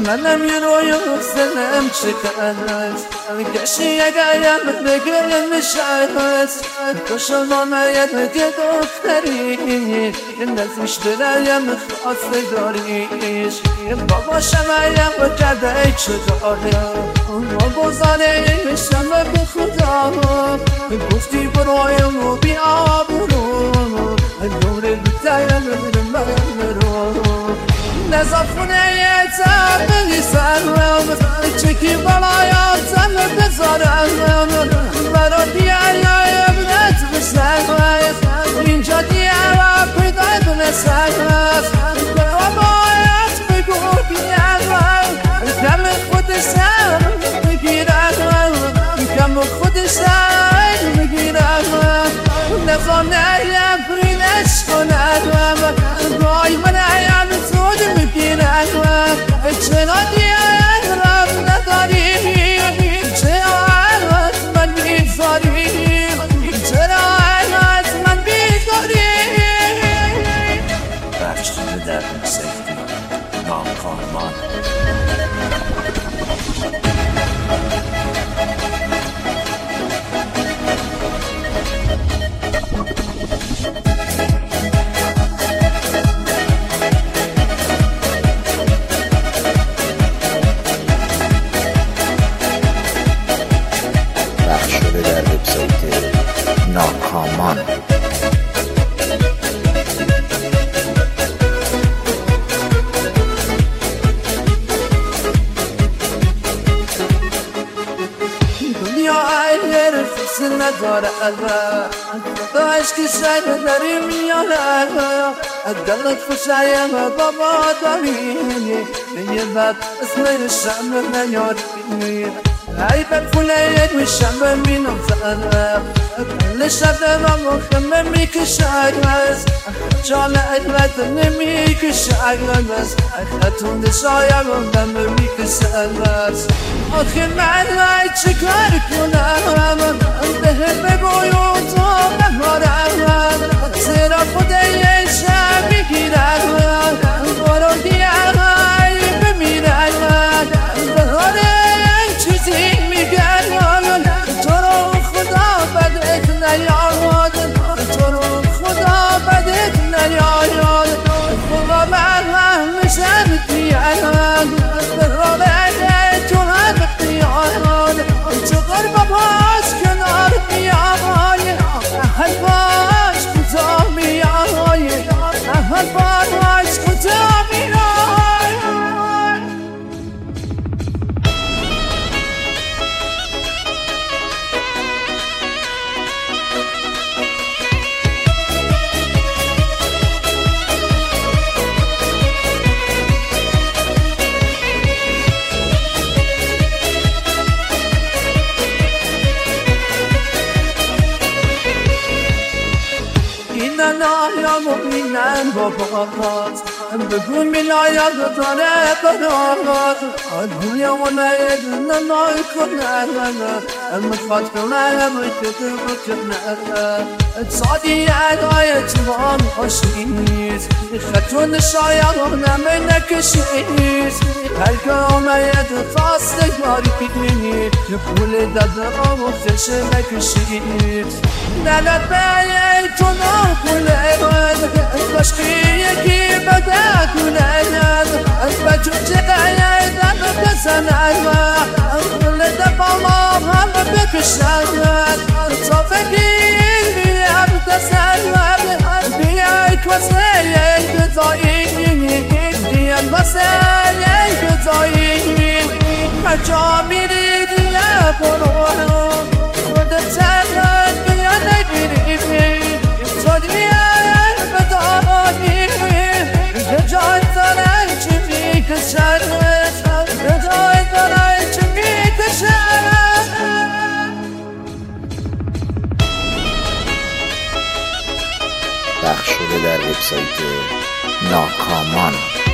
منم یه روی سلم شکست کشی اگرم بگرم نشست کشمان یه دختری نزیش برایم خواسته داریش باباشم ایم کرده چدارم ما بزانه میشم به خدا گفتی برایم و بیا برو نور بتایم من رو نزد خونه یه تبلی سرم چکی بالایاتم بذارم برا بیایم نت بسرم اینجا دیارم پیدای بنسرم به آبایت بگو بیارم کم خودشم بگیرم کم خودشم بگیرم نخوام نیم برینش کنم گای من ایم زود بگیرم چرا دیارم نداری چرا از من بیزاری چرا از من بیزاری بخش در سکتی ناکارمان ناکامان دنیا اگر فصل نداره عشق شاید داری میاره دلت خوشایم بابا داری یه بد اسم شم نیاری ای بفوله میشم ببینم زنم لشب دارم و خمه میکشد جان ادوت نمیکشد خطون دشایم و دم میکشد آخه من ای چه کار کنم به بگویم تو نمارم زیرا خدا یه شب میگیرم برو دیگرهای بمیرم بهاره چیزی میگرم تو رو خدا بدت نیاد تو رو خدا بدت نیاد خدا من میشم دیاد برای تو هم دیاد چقدر باباش کنار میای احل باش کجا میای احل باش کجا میای نایم و اینم بابات بگو میلایم داره برات دنیا و نید نمای کنن میخواد کنم که بکنن سادی ادای جوان خوشیست خطون شاید و نمی نکشیست هرگه آمید فاست یاری بینید که پول داده آموزش نکشید نلت بیایی تو ناکونه باشکی یکی بده کنه از بچه چقیه دن بزند پول دفع ما هم بکشند تا فکر بیم دستند بیایی کسه یک بزایی بیان واسه یک بزایی کجا میری دیگه برو خودت چند بیان نگیری تو دیگر بدانی به جای داره چی میکشد به جای داره چی میکشد بخش شده در وبسایت ناکامان.